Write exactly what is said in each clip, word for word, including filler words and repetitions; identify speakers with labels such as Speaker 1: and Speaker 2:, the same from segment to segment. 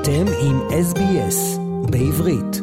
Speaker 1: אתם עם S B S בעברית.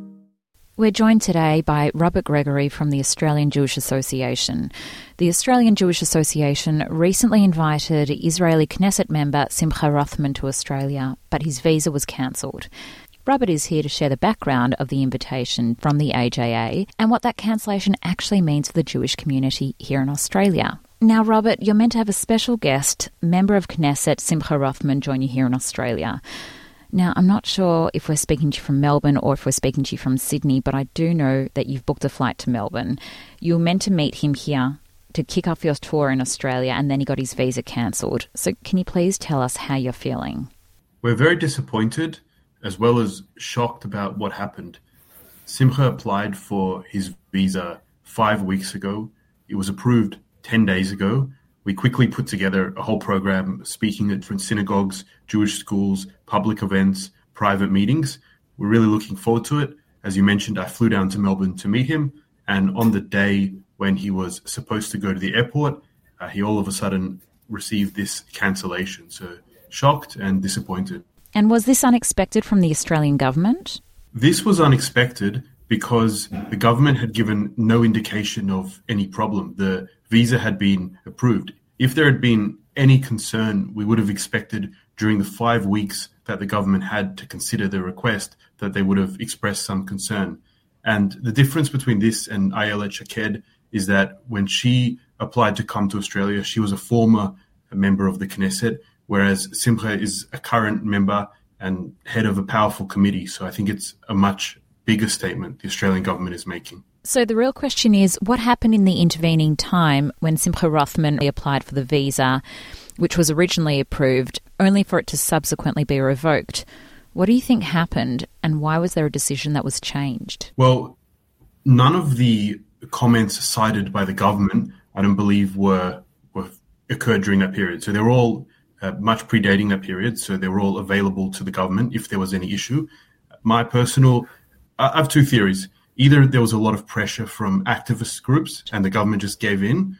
Speaker 2: We're joined today by Robert Gregory from the Australian Jewish Association. The Australian Jewish Association recently invited Israeli Knesset member Simcha Rothman to Australia, but his visa was cancelled. Robert is here to share the background of the invitation from the A J A and what that cancellation actually means for the Jewish community here in Australia. Now, Robert, you're meant to have a special guest, member of Knesset Simcha Rothman, join you here in Australia. Now, I'm not sure if we're speaking to you from Melbourne or if we're speaking to you from Sydney, but I do know that you've booked a flight to Melbourne. You were meant to meet him here to kick off your tour in Australia, and then he got his visa cancelled. So can you please tell us how you're feeling?
Speaker 3: We're very disappointed as well as shocked about what happened. Simcha applied for his visa five weeks ago. It was approved ten days ago. We quickly put together a whole program speaking at different synagogues, Jewish schools, public events, private meetings. We're really looking forward to it. As you mentioned, I flew down to Melbourne to meet him. And on the day when he was supposed to go to the airport, uh, he all of a sudden received this cancellation. So shocked and disappointed.
Speaker 2: And was this unexpected from the Australian government?
Speaker 3: This was unexpected because the government had given no indication of any problem. The visa had been approved. If there had been any concern, we would have expected during the five weeks that the government had to consider the request that they would have expressed some concern. And the difference between this and Ayelet Shaked is that when she applied to come to Australia, she was a former member of the Knesset, whereas Simcha is a current member and head of a powerful committee. So I think it's a much bigger statement the Australian government is making.
Speaker 2: So the real question is, what happened in the intervening time when Simcha Rothman applied for the visa, which was originally approved, only for it to subsequently be revoked? What do you think happened, and why was there a decision that was changed?
Speaker 3: Well, none of the comments cited by the government, I don't believe, were, were occurred during that period. So they were all uh, much predating that period, so they were all available to the government if there was any issue. My personal, I have two theories. Either there was a lot of pressure from activist groups and the government just gave in,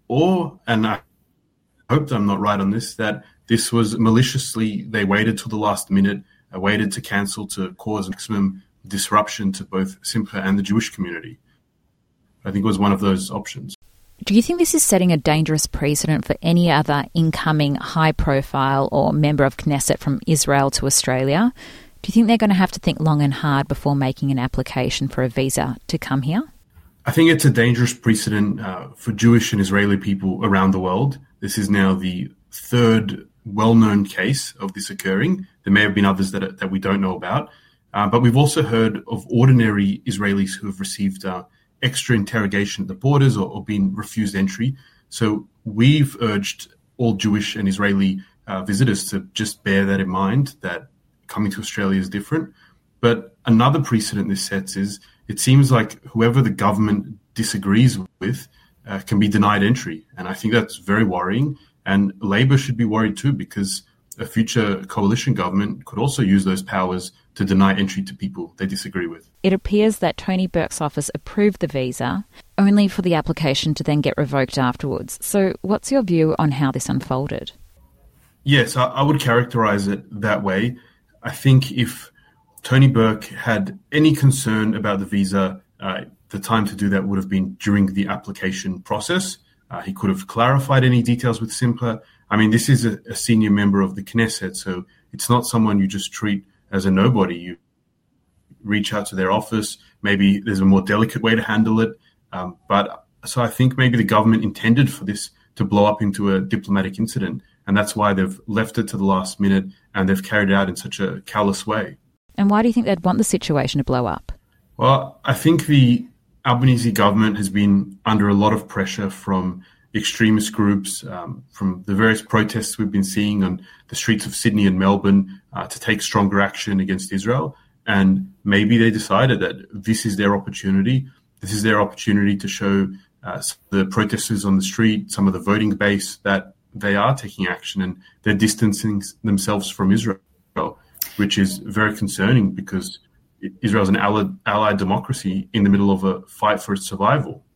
Speaker 3: or, and I hope I'm not right on this, that this was maliciously, they waited till the last minute, uh, waited to cancel to cause maximum disruption to both Simcha and the Jewish community. I think it was one of those options.
Speaker 2: Do you think this is setting a dangerous precedent for any other incoming high-profile or member of Knesset from Israel to Australia? Do you think they're going to have to think long and hard before making an application for a visa to come here?
Speaker 3: I think it's a dangerous precedent uh, for Jewish and Israeli people around the world. This is now the third well-known case of this occurring. There may have been others that, that we don't know about. Uh, but we've also heard of ordinary Israelis who have received uh, extra interrogation at the borders or, or been refused entry. So we've urged all Jewish and Israeli uh, visitors to just bear that in mind, that coming to Australia is different. But another precedent this sets is it seems like whoever the government disagrees with uh, can be denied entry. And I think that's very worrying. And Labor should be worried too, because a future coalition government could also use those powers to deny entry to people they disagree with.
Speaker 2: It appears that Tony Burke's office approved the visa, only for the application to then get revoked afterwards. So what's your view on how this unfolded?
Speaker 3: Yes, I, I would characterize it that way. I think if Tony Burke had any concern about the visa, uh, the time to do that would have been during the application process. Uh, he could have clarified any details with Simcha. I mean, this is a, a senior member of the Knesset, so it's not someone you just treat as a nobody. You reach out to their office. Maybe there's a more delicate way to handle it. Um, but so I think maybe the government intended for this to blow up into a diplomatic incident. And that's why they've left it to the last minute and they've carried it out in such a callous way.
Speaker 2: And why do you think they'd want the situation to blow up?
Speaker 3: Well, I think the Albanese government has been under a lot of pressure from extremist groups, um, from the various protests we've been seeing on the streets of Sydney and Melbourne uh, to take stronger action against Israel. And maybe they decided that this is their opportunity. This is their opportunity to show uh, the protesters on the street, some of the voting base, that they are taking action and they're distancing themselves from Israel, which is very concerning because Israel is an allied, allied democracy in the middle of a fight for its survival.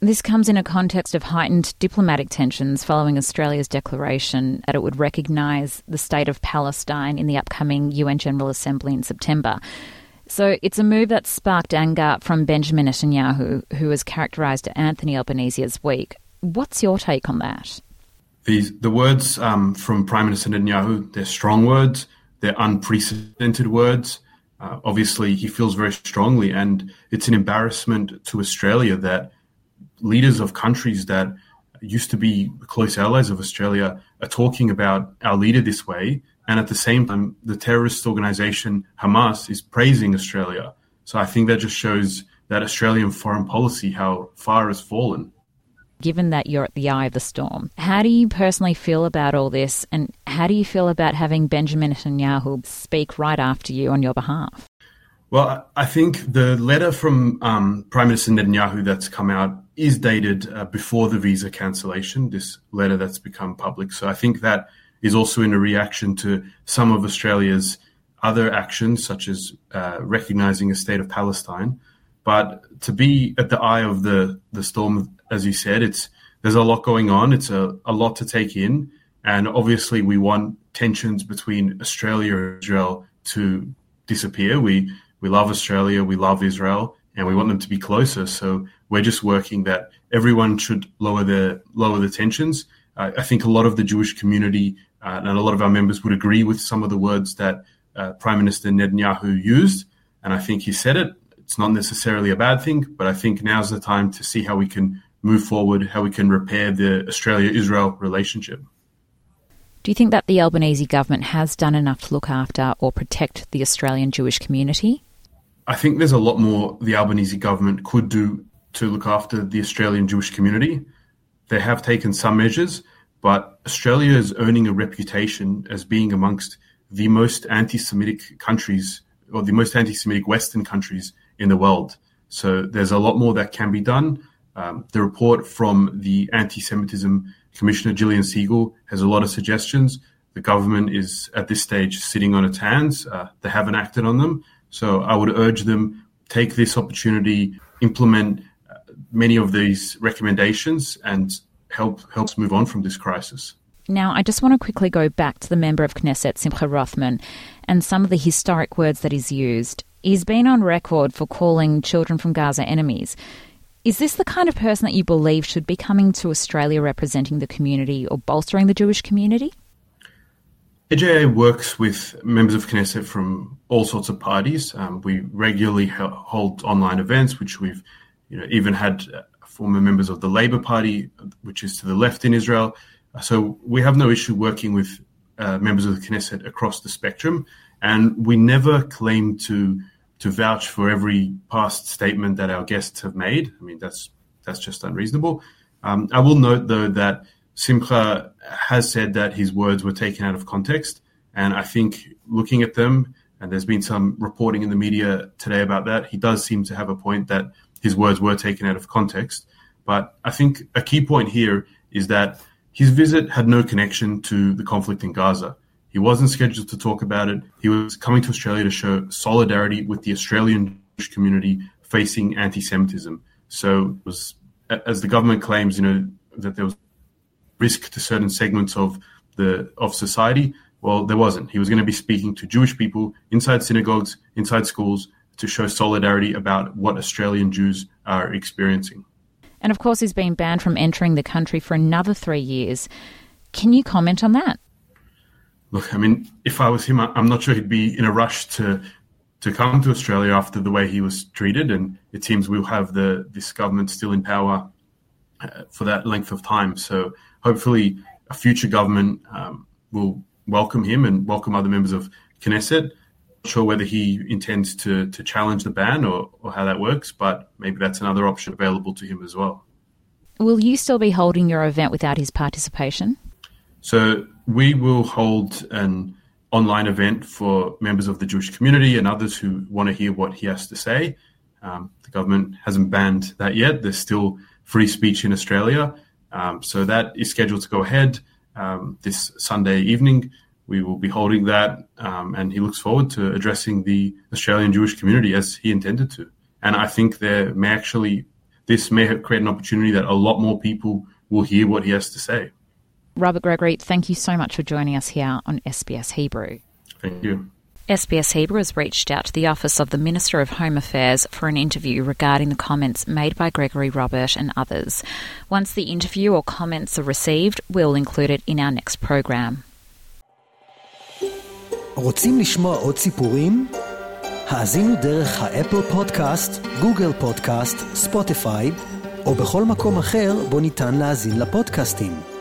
Speaker 2: This comes in a context of heightened diplomatic tensions following Australia's declaration that it would recognise the state of Palestine in the upcoming U N General Assembly in September. So it's a move that sparked anger from Benjamin Netanyahu, who has characterised Anthony Albanese as weak. What's your take on that?
Speaker 3: These, the words um, from Prime Minister Netanyahu, they're strong words, they're unprecedented words. Uh, obviously, he feels very strongly, and it's an embarrassment to Australia that leaders of countries that used to be close allies of Australia are talking about our leader this way, and at the same time, the terrorist organisation Hamas is praising Australia. So I think that just shows that Australian foreign policy, how far has fallen.
Speaker 2: Given that you're at the eye of the storm, how do you personally feel about all this, and how do you feel about having Benjamin Netanyahu speak right after you on your behalf?
Speaker 3: Well, I think the letter from um, Prime Minister Netanyahu that's come out is dated uh, before the visa cancellation, this letter that's become public. So I think that is also in a reaction to some of Australia's other actions, such as uh, recognising a state of Palestine. But to be at the eye of the, the storm, as you said, it's there's a lot going on. It's a, a lot to take in. And obviously we want tensions between Australia and Israel to disappear. We we love Australia, we love Israel, and we want them to be closer. So we're just working that everyone should lower the lower the tensions. Uh, I think a lot of the Jewish community uh, and a lot of our members would agree with some of the words that uh, Prime Minister Netanyahu used. And I think he said it. It's not necessarily a bad thing, but I think now's the time to see how we can move forward, how we can repair the Australia-Israel relationship.
Speaker 2: Do you think that the Albanese government has done enough to look after or protect the Australian Jewish community?
Speaker 3: I think there's a lot more the Albanese government could do to look after the Australian Jewish community. They have taken some measures, but Australia is earning a reputation as being amongst the most anti-Semitic countries, or the most anti-Semitic Western countries in the world. So there's a lot more that can be done. Um, the report from the Anti-Semitism Commissioner, Gillian Siegel, has a lot of suggestions. The government is, at this stage, sitting on its hands. Uh, they haven't acted on them. So I would urge them, take this opportunity, implement uh, many of these recommendations and help help us move on from this crisis.
Speaker 2: Now, I just want to quickly go back to the member of Knesset, Simcha Rothman, and some of the historic words that he's used. He's been on record for calling children from Gaza enemies. Is this the kind of person that you believe should be coming to Australia representing the community or bolstering the Jewish community?
Speaker 3: A J A works with members of Knesset from all sorts of parties. Um, we regularly hold online events, which we've you know, even had uh, former members of the Labour Party, which is to the left in Israel. So we have no issue working with uh, members of the Knesset across the spectrum. And we never claim to to vouch for every past statement that our guests have made. I mean, that's that's just unreasonable. Um, I will note, though, that Simcha has said that his words were taken out of context. And I think looking at them, and there's been some reporting in the media today about that, he does seem to have a point that his words were taken out of context. But I think a key point here is that his visit had no connection to the conflict in Gaza. He wasn't scheduled to talk about it. He was coming to Australia to show solidarity with the Australian Jewish community facing anti-Semitism. So it was, as the government claims, you know, that there was risk to certain segments of the of society. Well, there wasn't. He was going to be speaking to Jewish people inside synagogues, inside schools, to show solidarity about what Australian Jews are experiencing.
Speaker 2: And of course, he's been banned from entering the country for another three years. Can you comment on that?
Speaker 3: Look, I mean, if I was him, I'm not sure he'd be in a rush to to come to Australia after the way he was treated. And it seems we'll have the this government still in power uh, for that length of time. So hopefully a future government um, will welcome him and welcome other members of Knesset. Not sure whether he intends to to challenge the ban or, or how that works, but maybe that's another option available to him as well.
Speaker 2: Will you still be holding your event without his participation?
Speaker 3: So we will hold an online event for members of the Jewish community and others who want to hear what he has to say. Um, the government hasn't banned that yet. There's still free speech in Australia. Um, so that is scheduled to go ahead um, this Sunday evening. We will be holding that, um, and he looks forward to addressing the Australian Jewish community as he intended to. And I think there may actually this may create an opportunity that a lot more people will hear what he has to say.
Speaker 2: Robert Gregory, thank you so much for joining us here on S B S Hebrew.
Speaker 3: Thank you.
Speaker 2: S B S Hebrew has reached out to the Office of the Minister of Home Affairs for an interview regarding the comments made by Gregory Robert and others. Once the interview or comments are received, we'll include it in our next program.
Speaker 1: רוצים לשמוע עוד סיפורים? האזינו דרך האפל פודקאסט, גוגל פודקאסט, ספוטיפיי, או בכל מקום אחר בו ניתן להאזין לפודקאסטים.